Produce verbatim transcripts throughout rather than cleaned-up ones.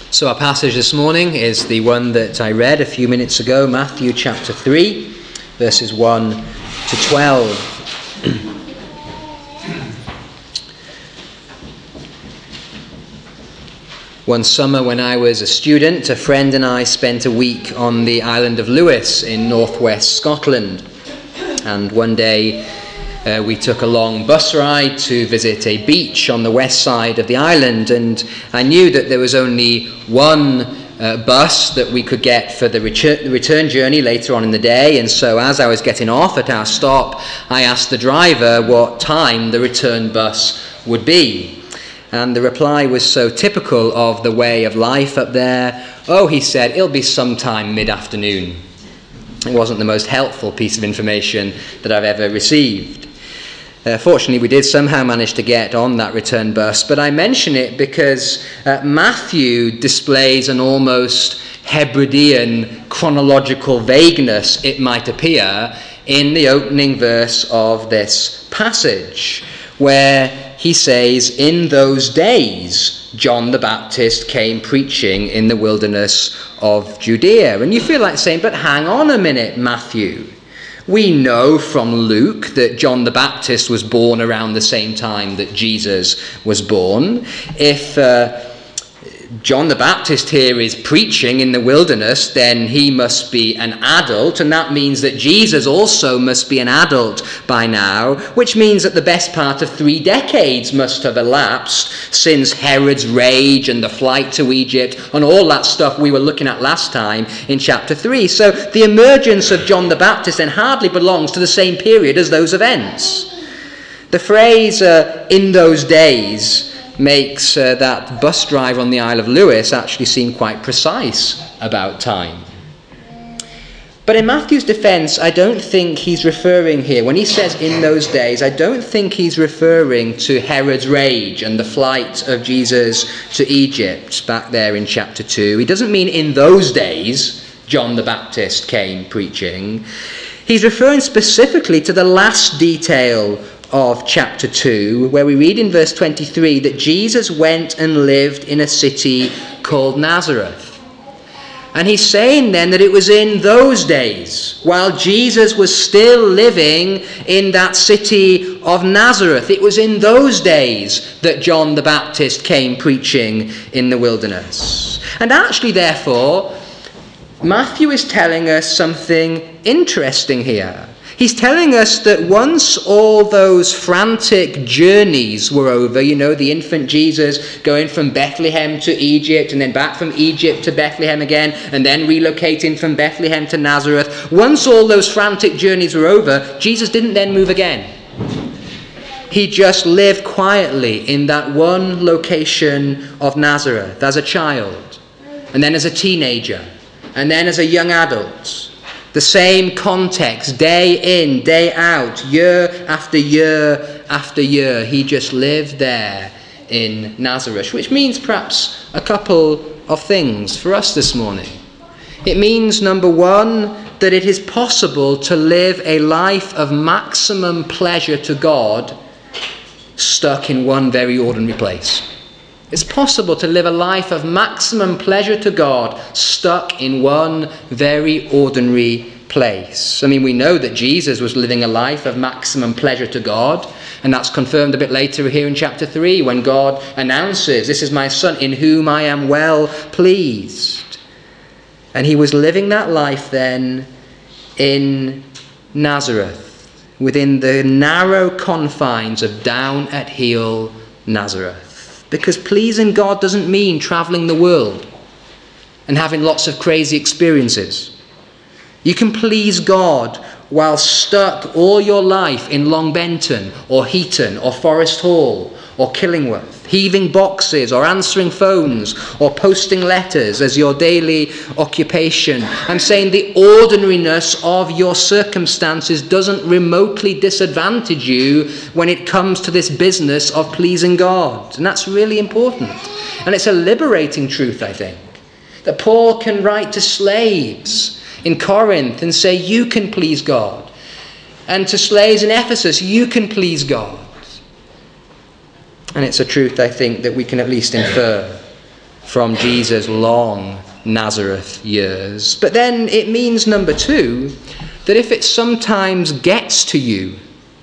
So our passage this morning is the one that I read a few minutes ago, Matthew chapter three, verses one to twelve. One summer when I was a student, a friend and I spent a week on the island of Lewis in northwest Scotland. And one day uh, we took a long bus ride to visit a beach on the west side of the island, and I knew that there was only one uh, bus that we could get for the retur- return journey later on in the day. And so as I was getting off at our stop, I asked the driver what time the return bus would be. And the reply was so typical of the way of life up there. Oh, he said, it'll be sometime mid-afternoon. It wasn't the most helpful piece of information that I've ever received. Uh, fortunately, we did somehow manage to get on that return bus, but I mention it because uh, Matthew displays an almost Hebridean chronological vagueness, it might appear, in the opening verse of this passage, where he says, in those days, John the Baptist came preaching in the wilderness of Judea. And you feel like saying, but hang on a minute, Matthew. We know from Luke that John the Baptist was born around the same time that Jesus was born. If uh, John the Baptist here is preaching in the wilderness, then he must be an adult, and that means that Jesus also must be an adult by now, which means that the best part of three decades must have elapsed since Herod's rage and the flight to Egypt and all that stuff we were looking at last time in chapter three. So the emergence of John the Baptist then hardly belongs to the same period as those events. The phrase, uh, in those days, makes uh, that bus driver on the Isle of Lewis actually seem quite precise about time. But in Matthew's defense, I don't think he's referring here, when he says in those days, I don't think he's referring to Herod's rage and the flight of Jesus to Egypt back there in chapter two. He doesn't mean in those days John the Baptist came preaching. He's referring specifically to the last detail of chapter two, where we read in verse twenty-three that Jesus went and lived in a city called Nazareth. And he's saying then that it was in those days, while Jesus was still living in that city of Nazareth, it was in those days that John the Baptist came preaching in the wilderness. And actually, therefore, Matthew is telling us something interesting here. He's telling us that once all those frantic journeys were over, you know, the infant Jesus going from Bethlehem to Egypt and then back from Egypt to Bethlehem again and then relocating from Bethlehem to Nazareth, once all those frantic journeys were over, Jesus didn't then move again. He just lived quietly in that one location of Nazareth as a child, and then as a teenager, and then as a young adult. The same context, day in, day out, year after year after year. He just lived there in Nazareth, which means perhaps a couple of things for us this morning. It means, number one, that it is possible to live a life of maximum pleasure to God stuck in one very ordinary place. It's possible to live a life of maximum pleasure to God stuck in one very ordinary place. I mean, we know that Jesus was living a life of maximum pleasure to God, and that's confirmed a bit later here in chapter three when God announces, "This is my Son in whom I am well pleased." And he was living that life then in Nazareth, within the narrow confines of down at heel Nazareth. Because pleasing God doesn't mean travelling the world and having lots of crazy experiences. You can please God while stuck all your life in Long Benton or Heaton or Forest Hall or Killingworth, heaving boxes or answering phones or posting letters as your daily occupation. I'm saying the ordinariness of your circumstances doesn't remotely disadvantage you when it comes to this business of pleasing God. And that's really important. And it's a liberating truth, I think, that Paul can write to slaves in Corinth and say, you can please God. And to slaves in Ephesus, you can please God. And it's a truth, I think, that we can at least infer from Jesus' long Nazareth years. But then it means, number two, that if it sometimes gets to you,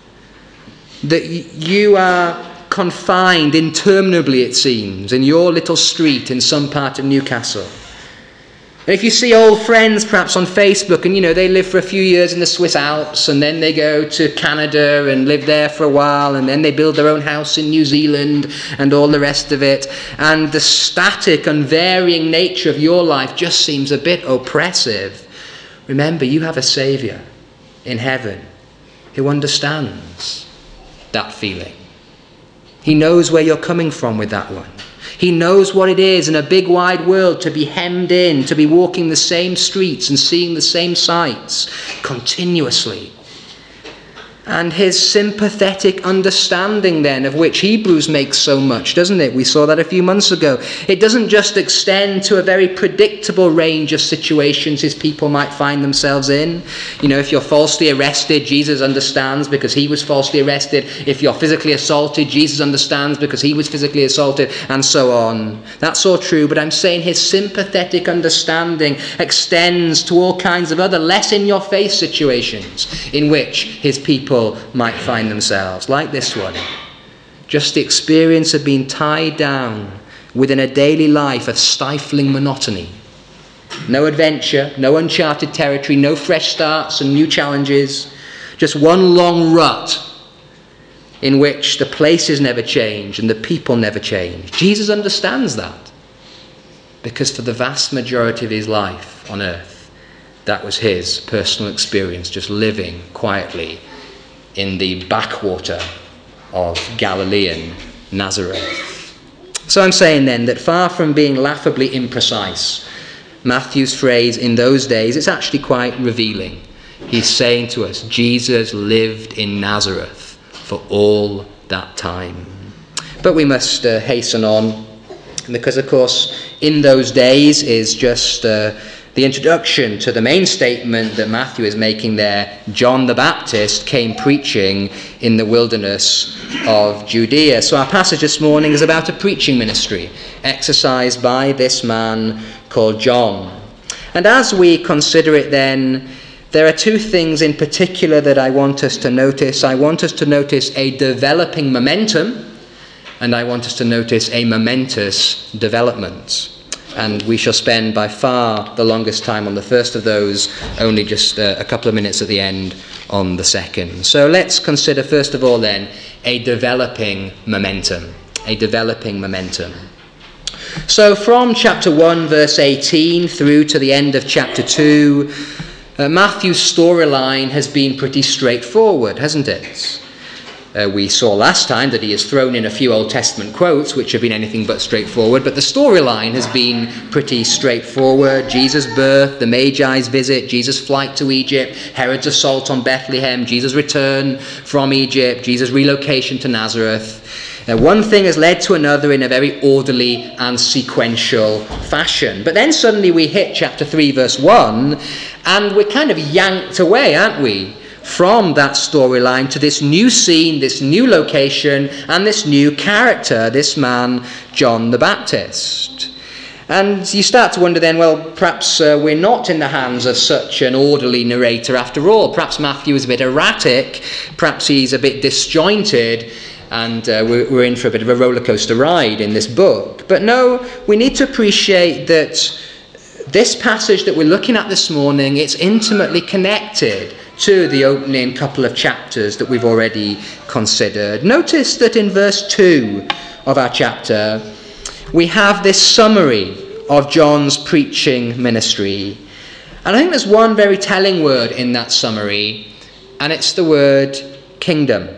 that you are confined interminably, it seems, in your little street in some part of Newcastle. And if you see old friends perhaps on Facebook, and you know they live for a few years in the Swiss Alps, and then they go to Canada and live there for a while, and then they build their own house in New Zealand and all the rest of it, and the static, unvarying nature of your life just seems a bit oppressive, remember, you have a Saviour in heaven who understands that feeling. He knows where you're coming from with that one. He knows what it is in a big wide world to be hemmed in, to be walking the same streets and seeing the same sights continuously. And his sympathetic understanding then, of which Hebrews makes so much, doesn't it? We saw that a few months ago. It doesn't just extend to a very predictable range of situations his people might find themselves in. You know, if you're falsely arrested, Jesus understands because he was falsely arrested. If you're physically assaulted, Jesus understands because he was physically assaulted, and so on. That's all true, but I'm saying his sympathetic understanding extends to all kinds of other less in-your-face situations in which his people might find themselves, like this one. Just the experience of being tied down within a daily life of stifling monotony. No adventure, no uncharted territory, no fresh starts and new challenges. Just one long rut in which the places never change and the people never change. Jesus understands that because for the vast majority of his life on earth, that was his personal experience, just living quietly in the backwater of Galilean Nazareth. So I'm saying then that far from being laughably imprecise, Matthew's phrase "in those days," it's actually quite revealing. He's saying to us, Jesus lived in Nazareth for all that time. But we must uh, hasten on, because of course "in those days" is just uh, the introduction to the main statement that Matthew is making there. John the Baptist came preaching in the wilderness of Judea. So our passage this morning is about a preaching ministry exercised by this man called John. And as we consider it then, there are two things in particular that I want us to notice. I want us to notice a developing momentum, and I want us to notice a momentous development. And we shall spend by far the longest time on the first of those, only just uh, a couple of minutes at the end on the second. So let's consider first of all then a developing momentum. A developing momentum. So from chapter one verse eighteen through to the end of chapter two, uh, Matthew's storyline has been pretty straightforward, hasn't it? Uh, we saw last time that he has thrown in a few Old Testament quotes, which have been anything but straightforward, but the storyline has been pretty straightforward. Jesus' birth, the Magi's visit, Jesus' flight to Egypt, Herod's assault on Bethlehem, Jesus' return from Egypt, Jesus' relocation to Nazareth. Now, one thing has led to another in a very orderly and sequential fashion. But then suddenly we hit chapter three, verse one, and we're kind of yanked away, aren't we, from that storyline to this new scene, this new location, and this new character, this man, John the Baptist. And you start to wonder then, well, perhaps uh, we're not in the hands of such an orderly narrator after all. Perhaps Matthew is a bit erratic, perhaps he's a bit disjointed, and uh, we're, we're in for a bit of a roller coaster ride in this book. But no, we need to appreciate that this passage that we're looking at this morning, it's intimately connected to the opening couple of chapters that we've already considered. Notice that in verse two of our chapter, we have this summary of John's preaching ministry. And I think there's one very telling word in that summary, and it's the word kingdom.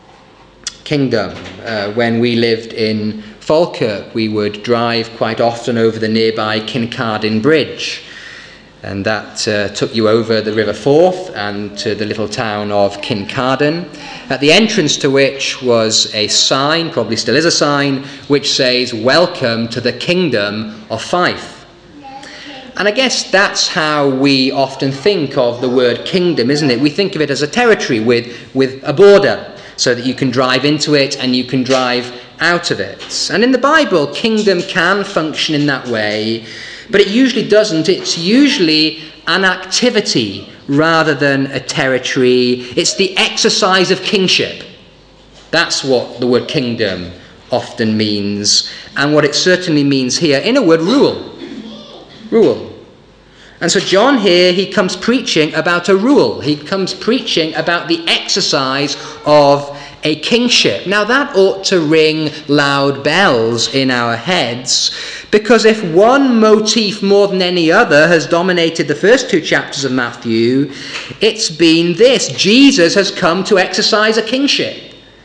Kingdom. Uh, when we lived in Falkirk, we would drive quite often over the nearby Kincardine Bridge. And that uh, took you over the River Forth and to the little town of Kincardine, at the entrance to which was a sign, probably still is a sign, which says, "Welcome to the Kingdom of Fife." And I guess that's how we often think of the word kingdom, isn't it? We think of it as a territory with, with a border, so that you can drive into it and you can drive out of it. And in the Bible, kingdom can function in that way, but it usually doesn't. It's usually an activity rather than a territory. It's the exercise of kingship. That's what the word kingdom often means, and what it certainly means here, in a word, rule. Rule. And so John here, he comes preaching about a rule. He comes preaching about the exercise of a kingship. Now that ought to ring loud bells in our heads, because if one motif more than any other has dominated the first two chapters of Matthew, it's been this: Jesus has come to exercise a kingship.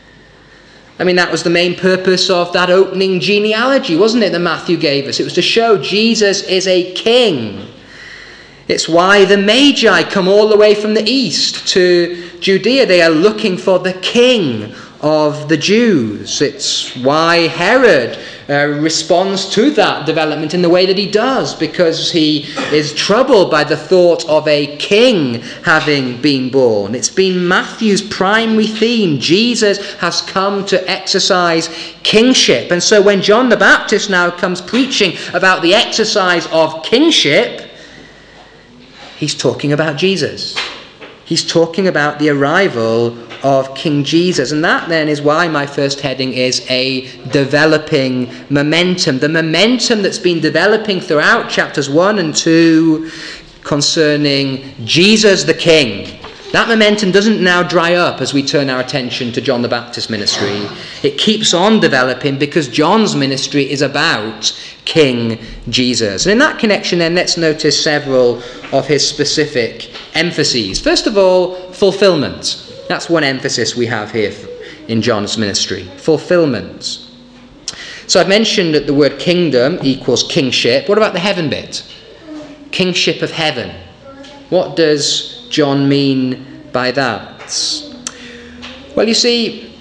I mean, that was the main purpose of that opening genealogy, wasn't it, that Matthew gave us? It was to show Jesus is a king. It's why the Magi come all the way from the east to Judea. They are looking for the king of the Jews. It's why Herod uh, responds to that development in the way that he does, because he is troubled by the thought of a king having been born. It's been Matthew's primary theme. Jesus has come to exercise kingship. And so when John the Baptist now comes preaching about the exercise of kingship, he's talking about Jesus. He's talking about the arrival of King Jesus. And that then is why my first heading is a developing momentum. The momentum that's been developing throughout chapters one and two concerning Jesus the King. That momentum doesn't now dry up as we turn our attention to John the Baptist's ministry. It keeps on developing because John's ministry is about King Jesus. And in that connection then, let's notice several of his specific emphases. First of all, fulfillment. That's one emphasis we have here in John's ministry. Fulfillment. So I've mentioned that the word kingdom equals kingship. What about the heaven bit? Kingship of heaven. What does John mean by that? Well, you see,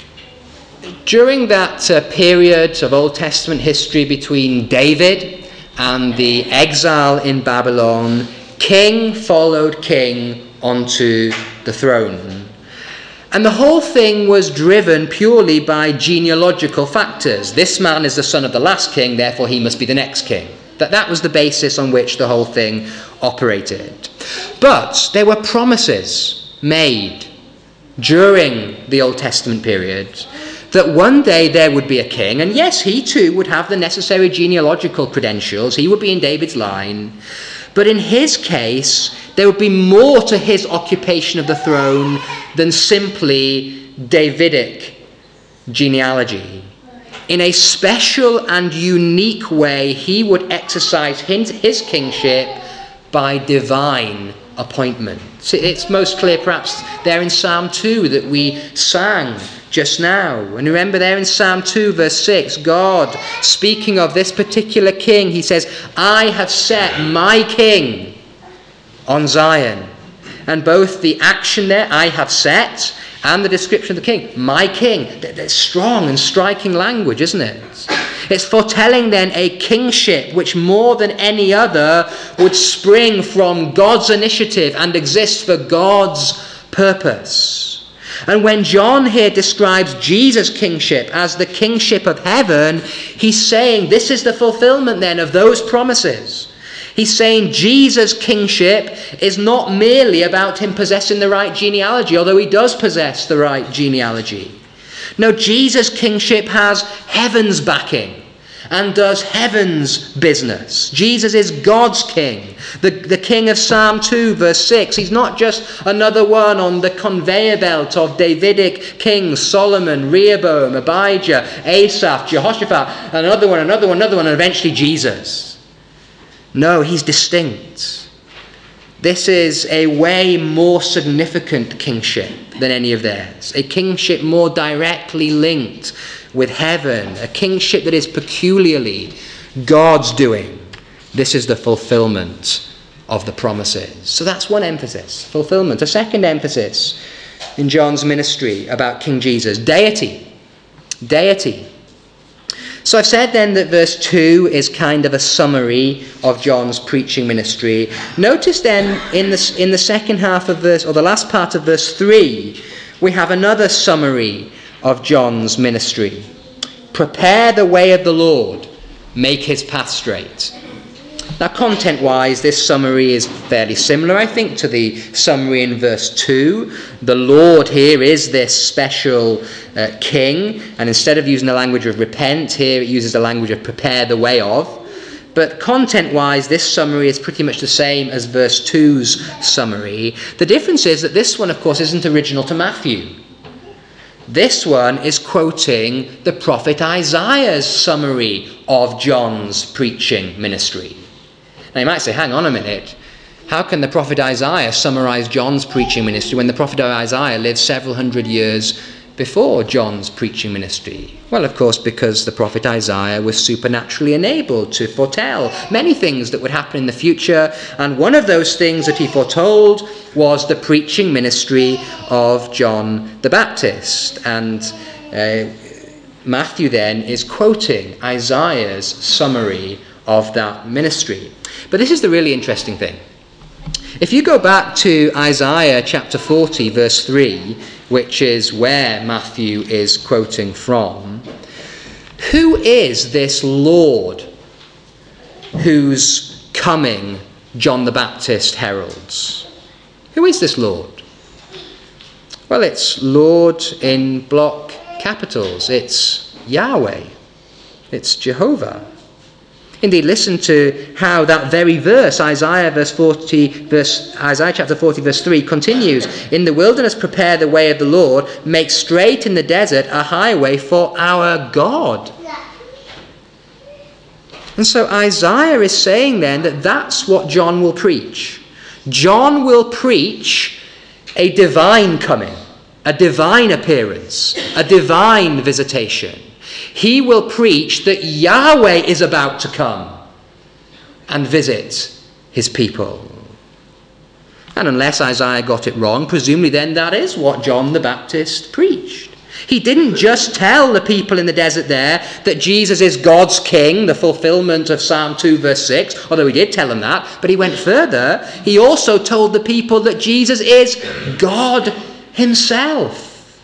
during that uh, period of Old Testament history between David and the exile in Babylon, king followed king onto the throne. And the whole thing was driven purely by genealogical factors. This man is the son of the last king, therefore he must be the next king. That that was the basis on which the whole thing operated. But there were promises made during the Old Testament period that one day there would be a king, and yes, he too would have the necessary genealogical credentials. He would be in David's line. But in his case, there would be more to his occupation of the throne than simply Davidic genealogy. In a special and unique way, he would exercise his kingship by divine appointment. It's most clear perhaps there in Psalm two that we sang just now. And remember there in Psalm two verse six, God speaking of this particular king, he says, I have set my king on Zion. And both the action there, I have set, and the description of the king, my king. That's strong and striking language, isn't it? It's foretelling then a kingship which more than any other would spring from God's initiative and exist for God's purpose. And when John here describes Jesus' kingship as the kingship of heaven, he's saying this is the fulfillment then of those promises. He's saying Jesus' kingship is not merely about him possessing the right genealogy, although he does possess the right genealogy. No, Jesus' kingship has heaven's backing and does heaven's business. Jesus is God's king, the, the king of Psalm two verse six. He's not just another one on the conveyor belt of Davidic kings, Solomon, Rehoboam, Abijah, Asaph, Jehoshaphat, another one, another one, another one, and eventually Jesus. No, he's distinct. This is a way more significant kingship than any of theirs. A kingship more directly linked with heaven. A kingship that is peculiarly God's doing. This is the fulfillment of the promises. So that's one emphasis, fulfillment. A second emphasis in John's ministry about King Jesus, deity. Deity. So I've said then that verse two is kind of a summary of John's preaching ministry. Notice then in the, in the second half of verse, or the last part of verse three, we have another summary of John's ministry. prepare the way of the Lord, make his path straight. Now, content-wise, this summary is fairly similar, I think, to the summary in verse two. The Lord here is this special uh, king, and instead of using the language of repent, here it uses the language of prepare the way of. But content-wise, this summary is pretty much the same as verse two's summary. The difference is that this one, of course, isn't original to Matthew. This one is quoting the prophet Isaiah's summary of John's preaching ministry. Now you might say, hang on a minute, how can the prophet Isaiah summarize John's preaching ministry when the prophet Isaiah lived several hundred years before John's preaching ministry? Well, of course, because the prophet Isaiah was supernaturally enabled to foretell many things that would happen in the future, and one of those things that he foretold was the preaching ministry of John the Baptist. And uh, Matthew then is quoting Isaiah's summary of that ministry. But this is the really interesting thing. If you go back to Isaiah chapter forty, verse three, which is where Matthew is quoting from, who is this Lord whose coming John the Baptist heralds? Who is this Lord? Well, it's Lord in block capitals. It's Yahweh. It's Jehovah. Indeed, listen to how that very verse, Isaiah verse forty, verse Isaiah chapter forty, verse three, continues. In the wilderness prepare the way of the Lord, make straight in the desert a highway for our God. And so Isaiah is saying then that that's what John will preach. John will preach a divine coming, a divine appearance, a divine visitation. He will preach that Yahweh is about to come and visit his people. And unless Isaiah got it wrong, presumably then that is what John the Baptist preached. He didn't just tell the people in the desert there that Jesus is God's king, the fulfillment of Psalm two verse six, although he did tell them that, but he went further. He also told the people that Jesus is God himself.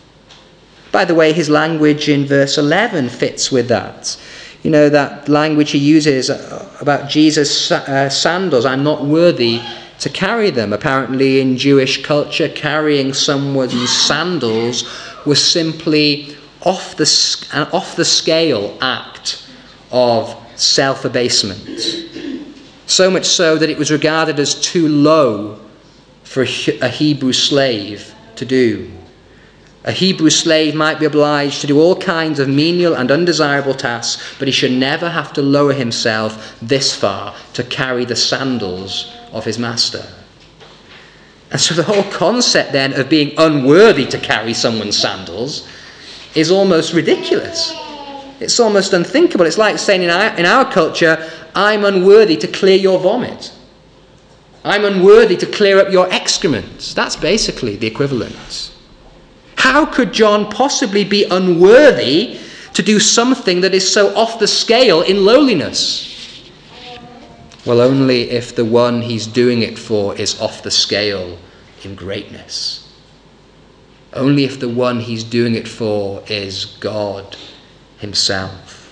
By the way, his language in verse eleven fits with that. You know, that language he uses about Jesus' uh, sandals, I'm not worthy to carry them. Apparently in Jewish culture, carrying someone's sandals was simply off the, an off the scale act of self-abasement. So much so that it was regarded as too low for a Hebrew slave to do. A Hebrew slave might be obliged to do all kinds of menial and undesirable tasks, but he should never have to lower himself this far to carry the sandals of his master. And so the whole concept then of being unworthy to carry someone's sandals is almost ridiculous. It's almost unthinkable. It's like saying in our, in our culture, I'm unworthy to clear your vomit. I'm unworthy to clear up your excrement. That's basically the equivalent. How could John possibly be unworthy to do something that is so off the scale in lowliness? Well, only if the one he's doing it for is off the scale in greatness. Only if the one he's doing it for is God himself.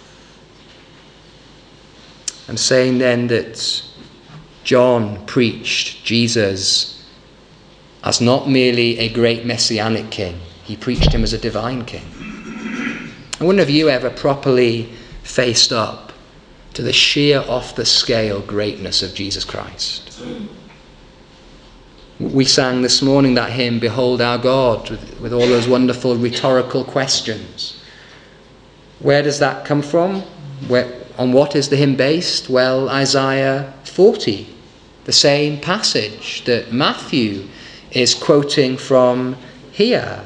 I'm saying then that John preached Jesus as not merely a great messianic king. He preached him as a divine king. I wonder if you ever properly faced up to the sheer off-the-scale greatness of Jesus Christ. We sang this morning that hymn, Behold Our God, with, with all those wonderful rhetorical questions. Where does that come from? Where, on what is the hymn based? Well, Isaiah forty, the same passage that Matthew is quoting from here.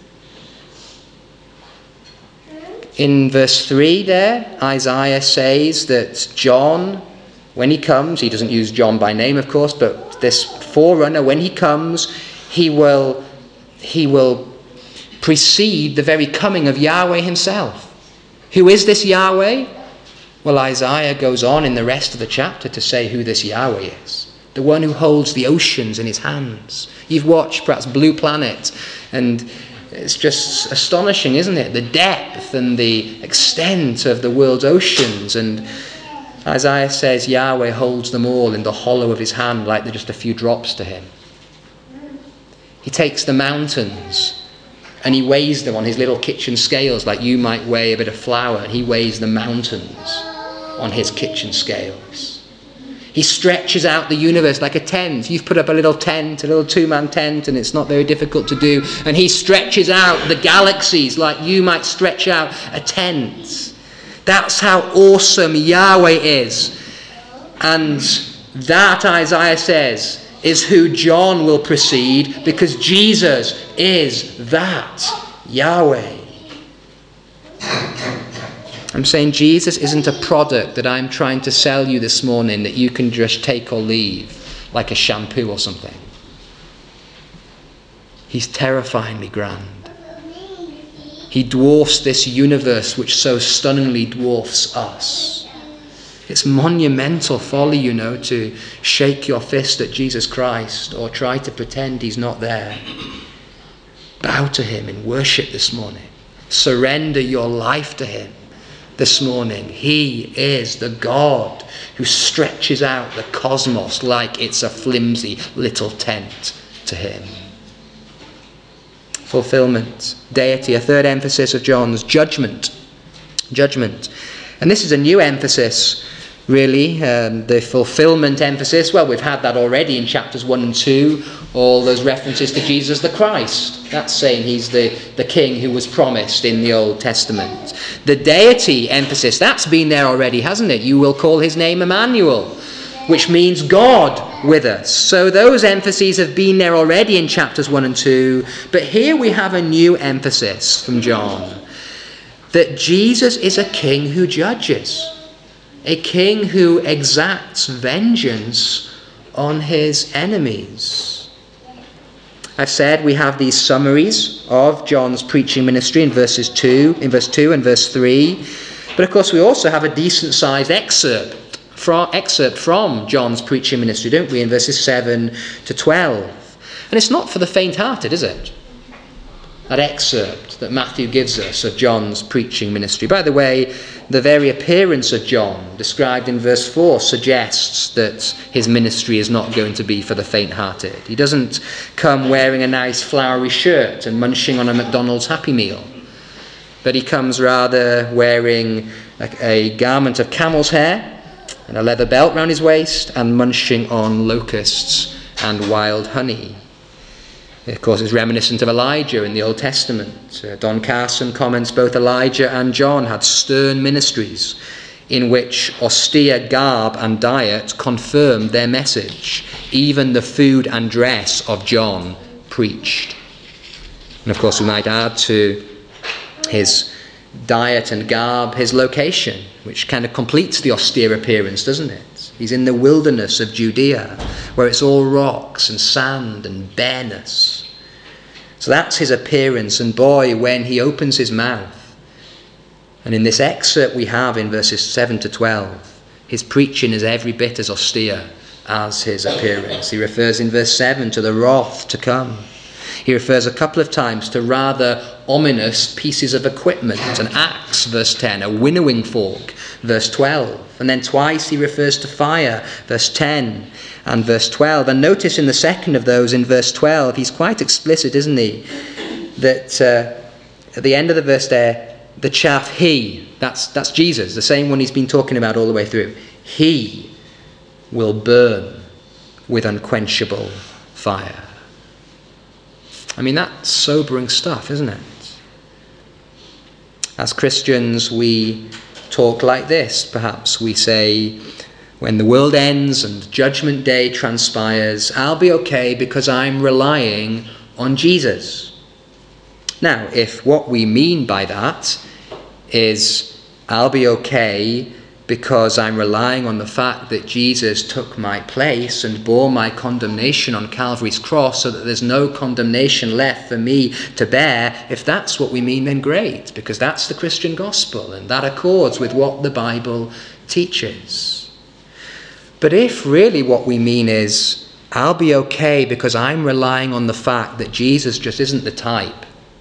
In verse three there, Isaiah says that John, when he comes, he doesn't use John by name, of course, but this forerunner, when he comes, he will, he will precede the very coming of Yahweh himself. Who is this Yahweh? Well, Isaiah goes on in the rest of the chapter to say who this Yahweh is. The one who holds the oceans in his hands. You've watched perhaps Blue Planet, and It's just astonishing, isn't it? The depth and the extent of the world's oceans. And Isaiah says Yahweh holds them all in the hollow of his hand like they're just a few drops to him. He takes the mountains and he weighs them on his little kitchen scales like you might weigh a bit of flour, and he weighs the mountains on his kitchen scales. He stretches out the universe like a tent. You've put up a little tent, a little two-man tent, and it's not very difficult to do. And he stretches out the galaxies like you might stretch out a tent. That's how awesome Yahweh is. And that, Isaiah says, is who John will precede, because Jesus is that Yahweh. I'm saying Jesus isn't a product that I'm trying to sell you this morning that you can just take or leave, like a shampoo or something. He's terrifyingly grand. He dwarfs this universe which so stunningly dwarfs us. It's monumental folly, you know, to shake your fist at Jesus Christ or try to pretend he's not there. Bow to him in worship this morning. Surrender your life to him this morning. He is the God who stretches out the cosmos like it's a flimsy little tent to him. Fulfillment, deity, a third emphasis of John's, judgment. Judgment. And this is a new emphasis, really, um, the fulfillment emphasis. Well, we've had that already in chapters one and two, all those references to Jesus the Christ. That's saying he's the, the king who was promised in the Old Testament. The deity emphasis, that's been there already, hasn't it? You will call his name Emmanuel, which means God with us. So those emphases have been there already in chapters one and two. But here we have a new emphasis from John, that Jesus is a king who judges, a king who exacts vengeance on his enemies. I've said we have these summaries of John's preaching ministry in verses two, in verse two and verse three. But of course we also have a decent sized excerpt from, excerpt from John's preaching ministry, don't we, in verses seven to twelve. And it's not for the faint-hearted, is it? That excerpt that Matthew gives us of John's preaching ministry. By the way, the very appearance of John, described in verse four, suggests that his ministry is not going to be for the faint-hearted. He doesn't come wearing a nice flowery shirt and munching on a McDonald's Happy Meal, but he comes rather wearing a, a garment of camel's hair and a leather belt round his waist and munching on locusts and wild honey. Of course, it's reminiscent of Elijah in the Old Testament. Uh, Don Carson comments both Elijah and John had stern ministries in which austere garb and diet confirmed their message. Even the food and dress of John preached. And of course, we might add to his diet and garb his location, which kind of completes the austere appearance, doesn't it? He's in the wilderness of Judea, where it's all rocks and sand and bareness. So that's his appearance. And boy, when he opens his mouth, and in this excerpt we have in verses seven to twelve, his preaching is every bit as austere as his appearance. He refers in verse seven to the wrath to come. He refers a couple of times to rather ominous pieces of equipment, an axe, verse ten, a winnowing fork, verse twelve. And then twice he refers to fire, verse ten and verse twelve. And notice in the second of those, in verse twelve, he's quite explicit, isn't he? That uh, at the end of the verse there, the chaff he, that's, that's Jesus, the same one he's been talking about all the way through. He will burn with unquenchable fire. I mean, that's sobering stuff, isn't it? As Christians, we talk like this, perhaps. We say, when the world ends and Judgment Day transpires, I'll be okay because I'm relying on Jesus. Now, if what we mean by that is, I'll be okay because I'm relying on the fact that Jesus took my place and bore my condemnation on Calvary's cross so that there's no condemnation left for me to bear, if that's what we mean, then great, because that's the Christian gospel and that accords with what the Bible teaches. But if really what we mean is, I'll be okay because I'm relying on the fact that Jesus just isn't the type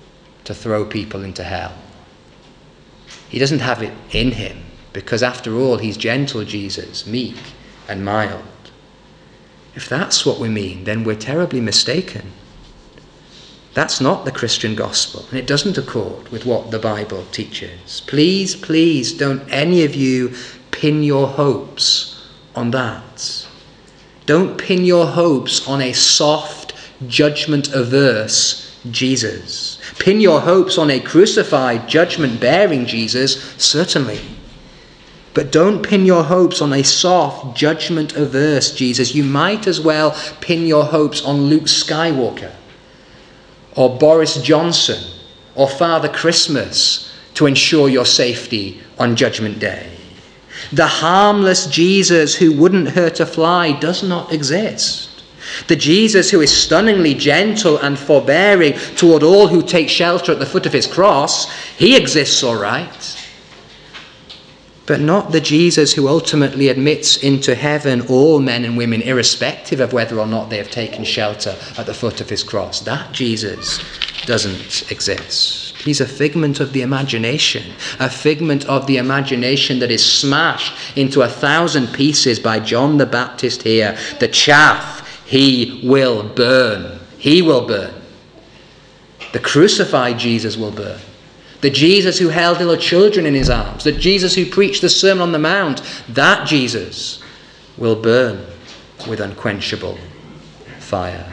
to throw people into hell. He doesn't have it in him, because after all, he's gentle Jesus, meek and mild. If that's what we mean, then we're terribly mistaken. That's not the Christian gospel, and it doesn't accord with what the Bible teaches. Please, please don't any of you pin your hopes on that. Don't pin your hopes on a soft, judgment-averse Jesus. Pin your hopes on a crucified, judgment-bearing Jesus, certainly. But don't pin your hopes on a soft, judgment-averse Jesus. You might as well pin your hopes on Luke Skywalker, or Boris Johnson, or Father Christmas to ensure your safety on Judgment Day. The harmless Jesus who wouldn't hurt a fly does not exist. The Jesus who is stunningly gentle and forbearing toward all who take shelter at the foot of his cross, he exists all right. But not the Jesus who ultimately admits into heaven all men and women, irrespective of whether or not they have taken shelter at the foot of his cross. That Jesus doesn't exist. He's a figment of the imagination, a figment of the imagination that is smashed into a thousand pieces by John the Baptist here. The chaff he will burn. He will burn. The crucified Jesus will burn. The Jesus who held little children in his arms, the Jesus who preached the Sermon on the Mount, that Jesus will burn with unquenchable fire.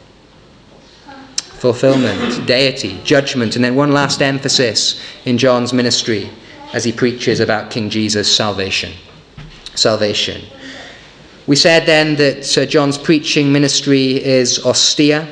Fulfillment, deity, judgment, and then one last emphasis in John's ministry as he preaches about King Jesus' salvation. Salvation. We said then that uh, John's preaching ministry is austere,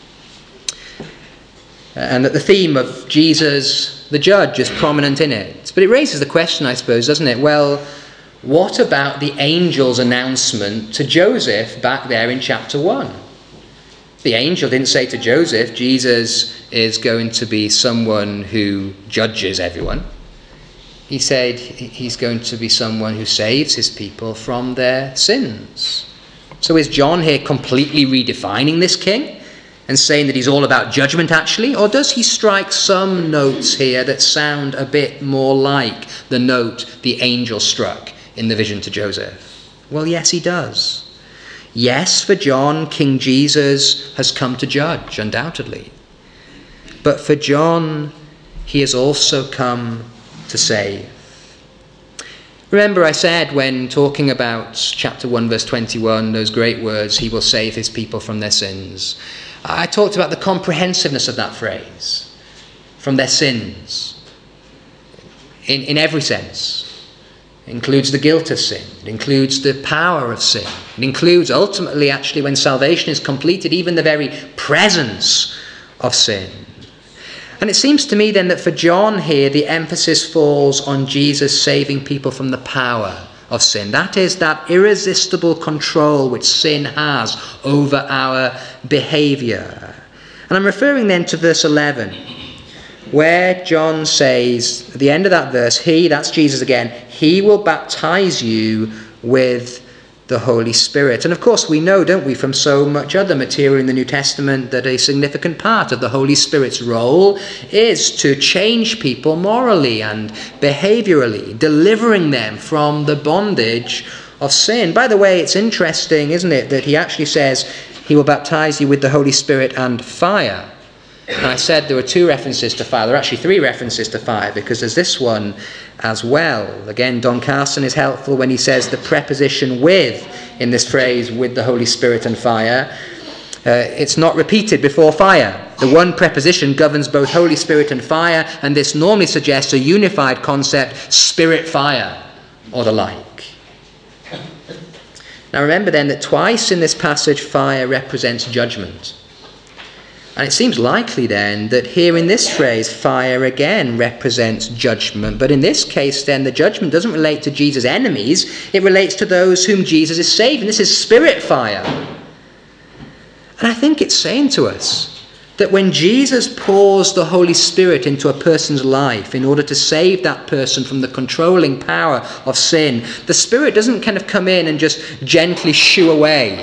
and that the theme of Jesus, the judge, is prominent in it. But it raises the question, I suppose, doesn't it? Well, what about the angel's announcement to Joseph back there in chapter one? The angel didn't say to Joseph, Jesus is going to be someone who judges everyone. He said he's going to be someone who saves his people from their sins. So is John here completely redefining this king and saying that he's all about judgment actually? Or does he strike some notes here that sound a bit more like the note the angel struck in the vision to Joseph? Well, yes, he does. Yes, for John, King Jesus has come to judge, undoubtedly. But for John, he has also come to save. Remember, I said when talking about chapter one, verse twenty-one, those great words, he will save his people from their sins. I talked about the comprehensiveness of that phrase, from their sins, in, in every sense. It includes the guilt of sin. It includes the power of sin. It includes, ultimately, actually, when salvation is completed, even the very presence of sin. And it seems to me then that for John here, the emphasis falls on Jesus saving people from the power of sin. That is, that irresistible control which sin has over our behaviour. And I'm referring then to verse eleven, where John says, at the end of that verse, he, that's Jesus again, he will baptize you with the Holy Spirit. And of course we know, don't we, from so much other material in the New Testament, that a significant part of the Holy Spirit's role is to change people morally and behaviourally, delivering them from the bondage of sin. By the way, it's interesting, isn't it, that he actually says he will baptize you with the Holy Spirit and fire. And I said there were two references to fire. There are actually three references to fire, because there's this one as well. Again, Don Carson is helpful when he says the preposition with in this phrase, with the Holy Spirit and fire. Uh, it's not repeated before fire. The one preposition governs both Holy Spirit and fire, and this normally suggests a unified concept, spirit fire, or the like. Now remember then that twice in this passage fire represents judgment. And it seems likely then that here in this phrase, fire again represents judgment. But in this case then, the judgment doesn't relate to Jesus' enemies. It relates to those whom Jesus is saving. This is spirit fire. And I think it's saying to us that when Jesus pours the Holy Spirit into a person's life in order to save that person from the controlling power of sin, the Spirit doesn't kind of come in and just gently shoo away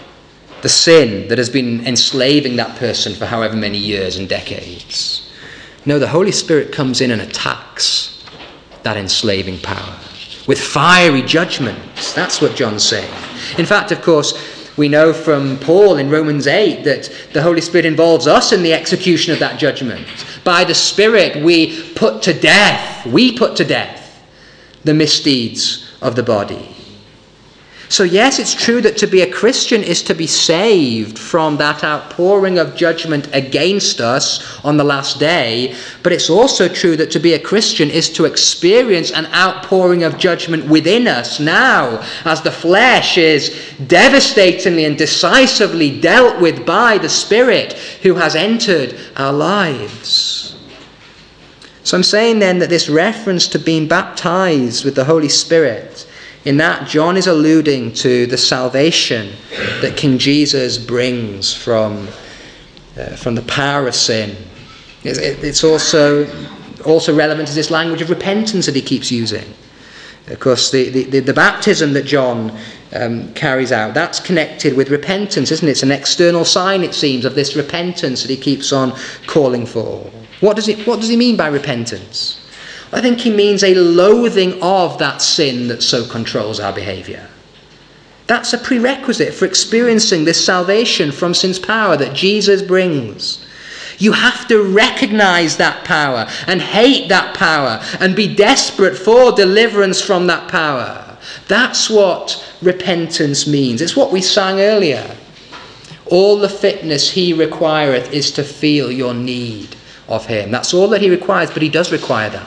the sin that has been enslaving that person for however many years and decades. No, the Holy Spirit comes in and attacks that enslaving power with fiery judgments. That's what John's saying. In fact, of course, we know from Paul in Romans eight that the Holy Spirit involves us in the execution of that judgment. By the Spirit, we put to death, we put to death the misdeeds of the body. So yes, it's true that to be a Christian is to be saved from that outpouring of judgment against us on the last day, but it's also true that to be a Christian is to experience an outpouring of judgment within us now, as the flesh is devastatingly and decisively dealt with by the Spirit who has entered our lives. So I'm saying then that this reference to being baptized with the Holy Spirit, in that, John is alluding to the salvation that King Jesus brings from, uh, from the power of sin. It's, it's also, also relevant to this language of repentance that he keeps using. Of course, the, the, the baptism that John um, carries out, that's connected with repentance, isn't it? It's an external sign, it seems, of this repentance that he keeps on calling for. What does it, what does he mean by repentance? I think he means a loathing of that sin that so controls our behaviour. That's a prerequisite for experiencing this salvation from sin's power that Jesus brings. You have to recognise that power and hate that power and be desperate for deliverance from that power. That's what repentance means. It's what we sang earlier. All the fitness he requireth is to feel your need of him. That's all that he requires, but he does require that.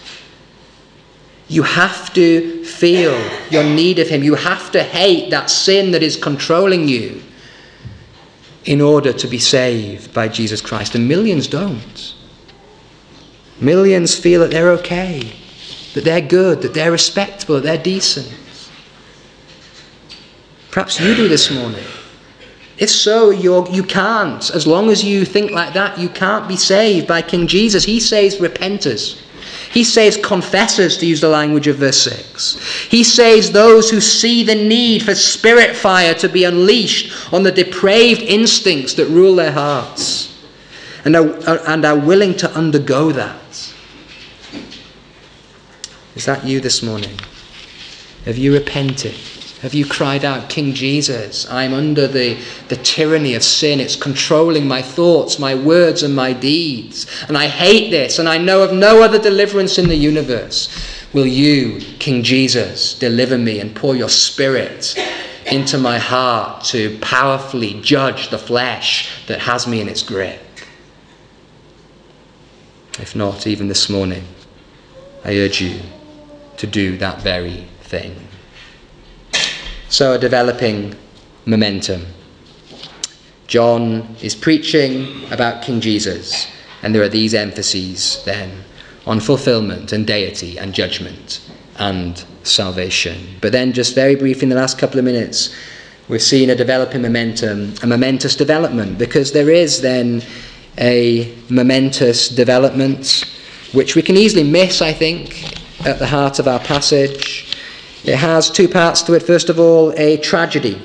You have to feel your need of him. You have to hate that sin that is controlling you in order to be saved by Jesus Christ. And millions don't. Millions feel that they're okay, that they're good, that they're respectable, that they're decent. Perhaps you do this morning. If so, you're, you can't. As long as you think like that, you can't be saved by King Jesus. He saves repenters. He saves confessors, to use the language of verse six. He saves those who see the need for spirit fire to be unleashed on the depraved instincts that rule their hearts, and are, and are willing to undergo that. Is that you this morning? Have you repented? Have you cried out, King Jesus, I'm under the, the tyranny of sin. It's controlling my thoughts, my words, and my deeds. And I hate this, and I know of no other deliverance in the universe. Will you, King Jesus, deliver me and pour your Spirit into my heart to powerfully judge the flesh that has me in its grip? If not, even this morning, I urge you to do that very thing. So a developing momentum. John is preaching about King Jesus, and there are these emphases then on fulfillment and deity and judgment and salvation. But then just very briefly in the last couple of minutes, we're seeing a developing momentum, a momentous development, because there is then a momentous development which we can easily miss, I think, at the heart of our passage. It has two parts to it. First of all, a tragedy.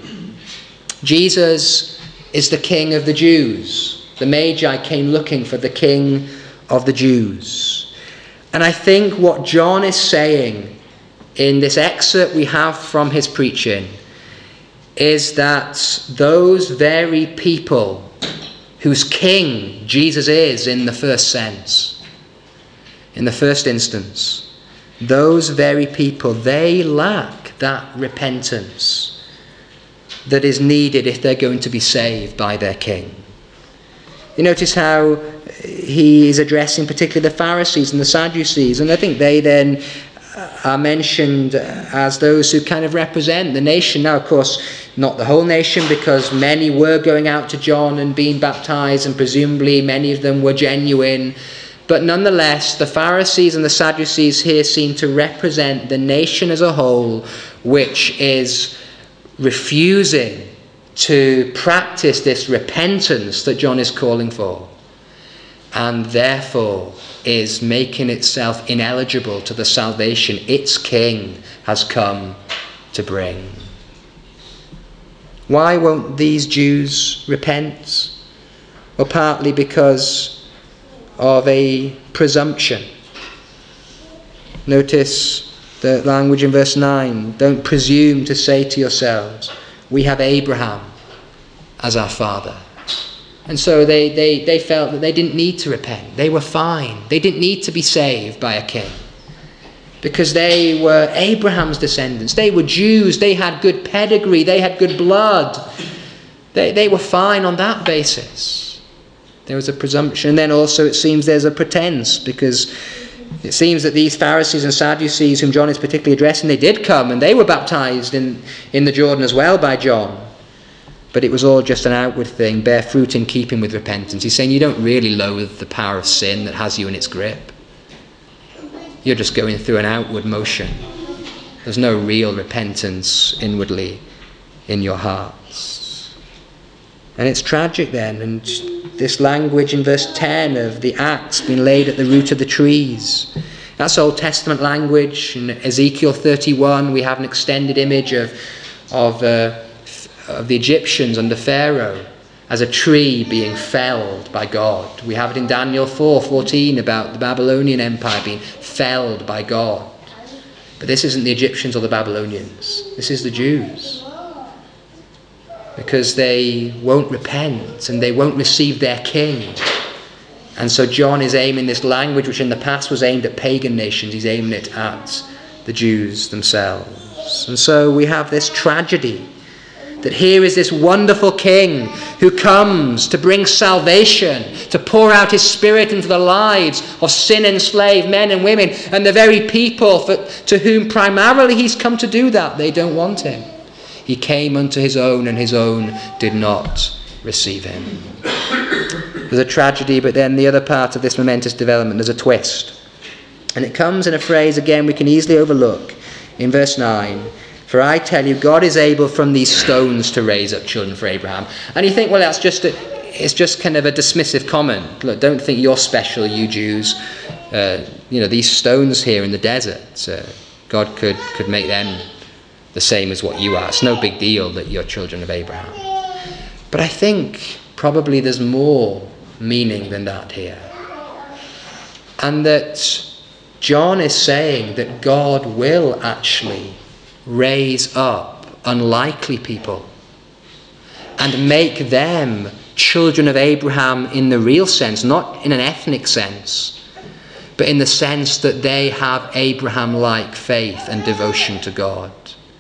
Jesus is the King of the Jews. The Magi came looking for the King of the Jews. And I think what John is saying in this excerpt we have from his preaching is that those very people whose king Jesus is in the first sense, in the first instance, those very people, they lack that repentance that is needed if they're going to be saved by their king. You notice how he is addressing particularly the Pharisees and the Sadducees, and I think they then are mentioned as those who kind of represent the nation. Now, of course, not the whole nation, because many were going out to John and being baptized, and presumably many of them were genuine. But nonetheless, the Pharisees and the Sadducees here seem to represent the nation as a whole, which is refusing to practice this repentance that John is calling for, and therefore is making itself ineligible to the salvation its king has come to bring. Why won't these Jews repent? Well, partly because of a presumption. Notice the language in verse nine. Don't presume to say to yourselves, we have Abraham as our father. And so they, they, they felt that they didn't need to repent. They were fine. They didn't need to be saved by a king, because they were Abraham's descendants. They were Jews. They had good pedigree. They had good blood. They, they were fine on that basis. There was a presumption. And then also it seems there's a pretense, because it seems that these Pharisees and Sadducees whom John is particularly addressing, they did come and they were baptized in, in the Jordan as well by John. But it was all just an outward thing, bear fruit in keeping with repentance. He's saying you don't really loathe the power of sin that has you in its grip. You're just going through an outward motion. There's no real repentance inwardly in your hearts. And it's tragic then, and this language in verse ten of the axe being laid at the root of the trees. That's Old Testament language. In Ezekiel thirty-one we have an extended image of, of, uh, of the Egyptians under Pharaoh as a tree being felled by God. We have it in Daniel four fourteen about the Babylonian Empire being felled by God. But this isn't the Egyptians or the Babylonians. This is the Jews. Because they won't repent and they won't receive their king. And so John is aiming this language which in the past was aimed at pagan nations. He's aiming it at the Jews themselves. And so we have this tragedy, that here is this wonderful king who comes to bring salvation, to pour out his spirit into the lives of sin-enslaved men and women, and the very people for, to whom primarily he's come to do that, they don't want him. He came unto his own, and his own did not receive him. There's a tragedy, but then the other part of this momentous development, there's a twist. And it comes in a phrase, again, we can easily overlook. In verse nine, for I tell you, God is able from these stones to raise up children for Abraham. And you think, well, that's just a, it's just kind of a dismissive comment. Look, don't think you're special, you Jews. Uh, you know, these stones here in the desert, uh, God could, could make them the same as what you are. It's no big deal that you're children of Abraham. But I think probably there's more meaning than that here. And that John is saying that God will actually raise up unlikely people and make them children of Abraham in the real sense, not in an ethnic sense, but in the sense that they have Abraham-like faith and devotion to God.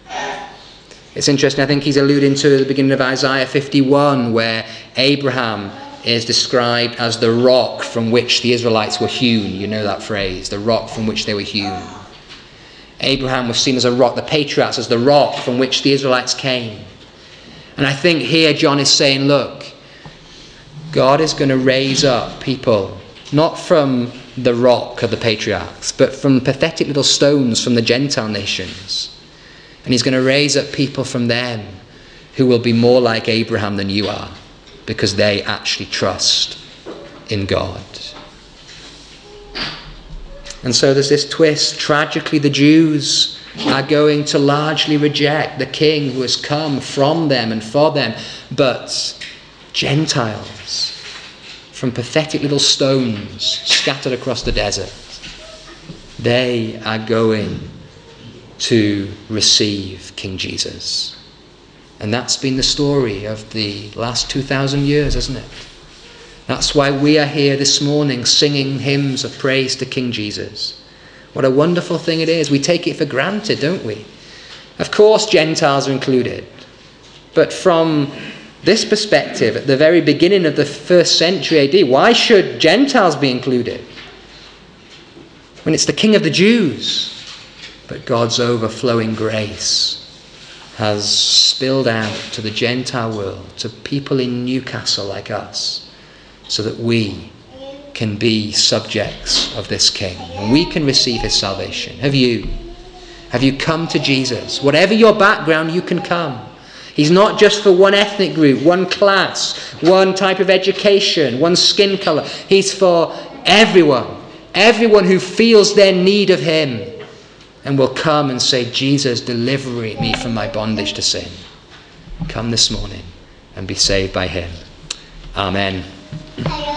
It's interesting, I think he's alluding to the beginning of Isaiah fifty-one, where Abraham is described as the rock from which the Israelites were hewn. You know that phrase, the rock from which they were hewn. Abraham was seen as a rock, the patriarchs as the rock from which the Israelites came. And I think here John is saying, look, God is going to raise up people, not from the rock of the patriarchs, but from pathetic little stones from the Gentile nations. And he's going to raise up people from them who will be more like Abraham than you are, because they actually trust in God. And so there's this twist. Tragically, the Jews are going to largely reject the king who has come from them and for them. But Gentiles, from pathetic little stones scattered across the desert, they are going to receive King Jesus. And that's been the story of the last two thousand years, hasn't it? That's why we are here this morning singing hymns of praise to King Jesus. What a wonderful thing it is. We take it for granted, don't we? Of course, Gentiles are included. But from this perspective, at the very beginning of the first century A D, why should Gentiles be included? When it's the King of the Jews. But God's overflowing grace has spilled out to the Gentile world, to people in Newcastle like us, so that we can be subjects of this King. And we can receive his salvation. Have you? Have you come to Jesus? Whatever your background, you can come. He's not just for one ethnic group, one class, one type of education, one skin colour. He's for everyone. Everyone who feels their need of him and will come and say, Jesus, deliver me from my bondage to sin. Come this morning and be saved by him. Amen.